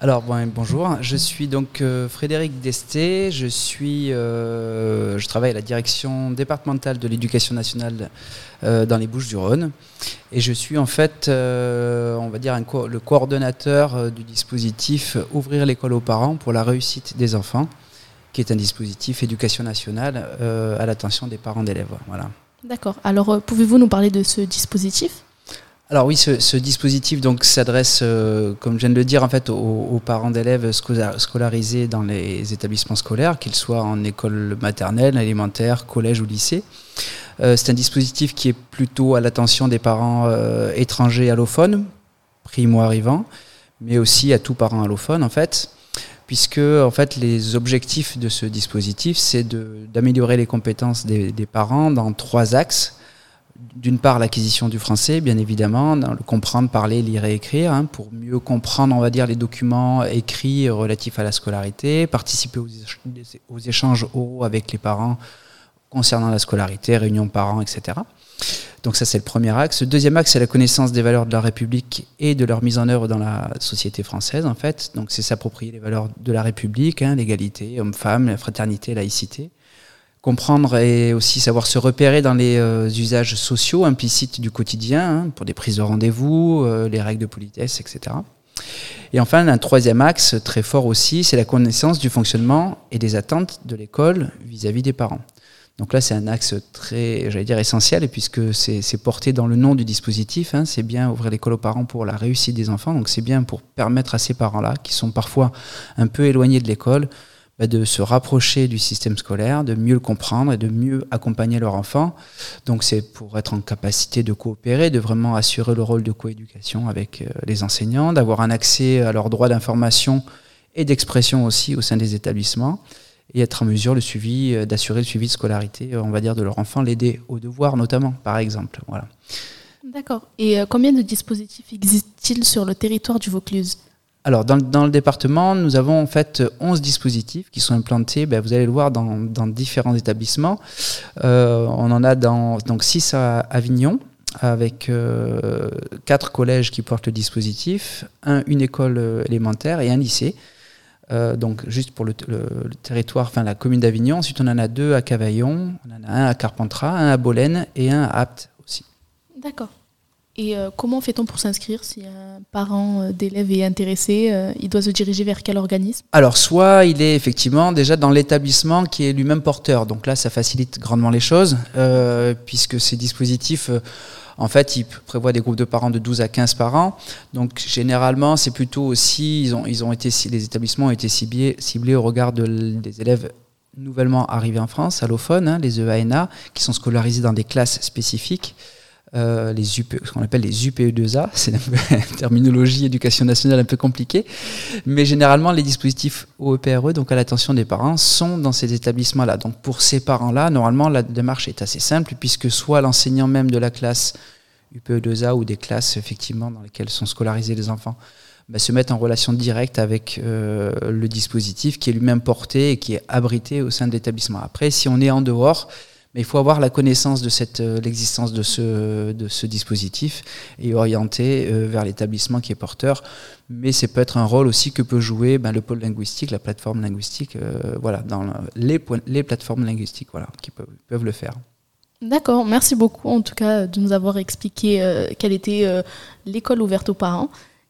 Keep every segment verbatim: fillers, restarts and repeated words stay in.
Alors bon, bonjour, je suis donc euh, Frédéric Desté, je suis, euh, je travaille à la direction départementale de l'éducation nationale euh, dans les Bouches-du-Rhône et je suis en fait, euh, on va dire, un co- le coordonnateur euh, du dispositif Ouvrir l'école aux parents pour la réussite des enfants, qui est un dispositif éducation nationale euh, à l'attention des parents d'élèves. Voilà. D'accord. Alors, euh, pouvez-vous nous parler de ce dispositif ? Alors oui, ce, ce dispositif donc s'adresse, euh, comme je viens de le dire, en fait, aux, aux parents d'élèves scola- scolarisés dans les établissements scolaires, qu'ils soient en école maternelle, élémentaire, collège ou lycée. Euh, c'est un dispositif qui est plutôt à l'attention des parents euh, étrangers allophones, primo-arrivants, mais aussi à tout parent allophone en fait, puisque en fait les objectifs de ce dispositif, c'est de, d'améliorer les compétences des, des parents dans trois axes. D'une part, l'acquisition du français, bien évidemment, dans le comprendre, parler, lire et écrire, hein, pour mieux comprendre, on va dire, les documents écrits relatifs à la scolarité, participer aux, éch- aux échanges oraux avec les parents concernant la scolarité, réunions parents, et cetera. Donc ça, c'est le premier axe. Le deuxième axe, c'est la connaissance des valeurs de la République et de leur mise en œuvre dans la société française, en fait. Donc c'est s'approprier les valeurs de la République, hein, l'égalité, homme-femme, la fraternité, laïcité. Comprendre et aussi savoir se repérer dans les euh, usages sociaux implicites du quotidien, hein, pour des prises de rendez-vous, euh, les règles de politesse, et cetera. Et enfin, un troisième axe très fort aussi, c'est la connaissance du fonctionnement et des attentes de l'école vis-à-vis des parents. Donc là, c'est un axe très, j'allais dire, essentiel, puisque c'est, c'est porté dans le nom du dispositif, hein, c'est bien ouvrir l'école aux parents pour la réussite des enfants, donc c'est bien pour permettre à ces parents-là, qui sont parfois un peu éloignés de l'école, de se rapprocher du système scolaire, de mieux le comprendre et de mieux accompagner leur enfant. Donc c'est pour être en capacité de coopérer, de vraiment assurer le rôle de coéducation avec les enseignants, d'avoir un accès à leurs droits d'information et d'expression aussi au sein des établissements, et être en mesure le suivi, d'assurer le suivi de scolarité, on va dire, de leur enfant, l'aider aux devoirs notamment, par exemple. Voilà. D'accord. Et euh, combien de dispositifs existent-ils sur le territoire du Vaucluse ? Alors, dans, dans le département, nous avons en fait onze dispositifs qui sont implantés, ben, vous allez le voir, dans, dans différents établissements. Euh, on en a dans, donc six à Avignon, avec euh, quatre collèges qui portent le dispositif, un, une école élémentaire et un lycée. Euh, donc, juste pour le, le, le territoire, enfin la commune d'Avignon. Ensuite, on en a deux à Cavaillon, on en a un à Carpentras, un à Bolène et un à Apt aussi. D'accord. Et euh, comment fait-on pour s'inscrire si un parent d'élève est intéressé, euh, il doit se diriger vers quel organisme ? Alors, soit il est effectivement déjà dans l'établissement qui est lui-même porteur. Donc là, ça facilite grandement les choses, euh, puisque ces dispositifs, euh, en fait, ils prévoient des groupes de parents de douze à quinze parents. Donc généralement, c'est plutôt aussi, ils ont, ils ont été, les établissements ont été ciblés, ciblés au regard de, des élèves nouvellement arrivés en France, allophones, hein, les E A N A, qui sont scolarisés dans des classes spécifiques. Euh, les U P, ce qu'on appelle les U P E deux A, c'est une terminologie éducation nationale un peu compliquée, mais généralement les dispositifs O E P R E, donc à l'attention des parents, sont dans ces établissements-là. Donc pour ces parents-là, normalement la démarche est assez simple, puisque soit l'enseignant même de la classe U P E deux A ou des classes effectivement dans lesquelles sont scolarisés les enfants, bah, se mettent en relation directe avec euh, le dispositif qui est lui-même porté et qui est abrité au sein de l'établissement. Après, si on est en dehors, mais il faut avoir la connaissance de cette, euh, l'existence de ce, de ce dispositif et orienter euh, vers l'établissement qui est porteur. Mais ça peut être un rôle aussi que peut jouer ben, le pôle linguistique, la plateforme linguistique, euh, voilà, dans les, les plateformes linguistiques voilà, qui peuvent, peuvent le faire. D'accord, merci beaucoup en tout cas de nous avoir expliqué euh, quelle était euh, l'école ouverte aux parents.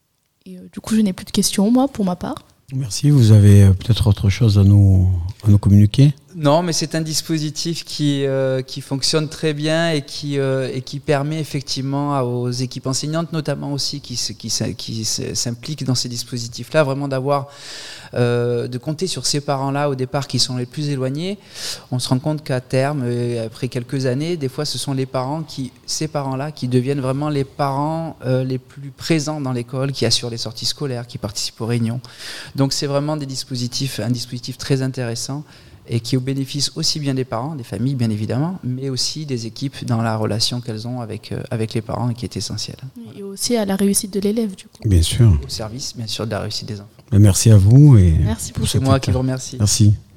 Et euh, du coup, je n'ai plus de questions, moi, pour ma part. Merci, vous avez peut-être autre chose à nous, à nous communiquer ? Non, mais c'est un dispositif qui, euh, qui fonctionne très bien et qui, euh, et qui permet effectivement aux équipes enseignantes, notamment aussi qui, qui, qui s'impliquent dans ces dispositifs-là, vraiment d'avoir, euh, de compter sur ces parents-là au départ qui sont les plus éloignés. On se rend compte qu'à terme, après quelques années, des fois ce sont les parents qui, ces parents-là qui deviennent vraiment les parents euh, les plus présents dans l'école, qui assurent les sorties scolaires, qui participent aux réunions. Donc c'est vraiment des dispositifs, un dispositif très intéressant et qui est au bénéfice aussi bien des parents, des familles bien évidemment, mais aussi des équipes dans la relation qu'elles ont avec, euh, avec les parents et qui est essentielle. Et aussi à la réussite de l'élève du coup. Bien sûr. Au service bien sûr de la réussite des enfants. Merci à vous. Et merci beaucoup. C'est moi qui vous remercie. Merci.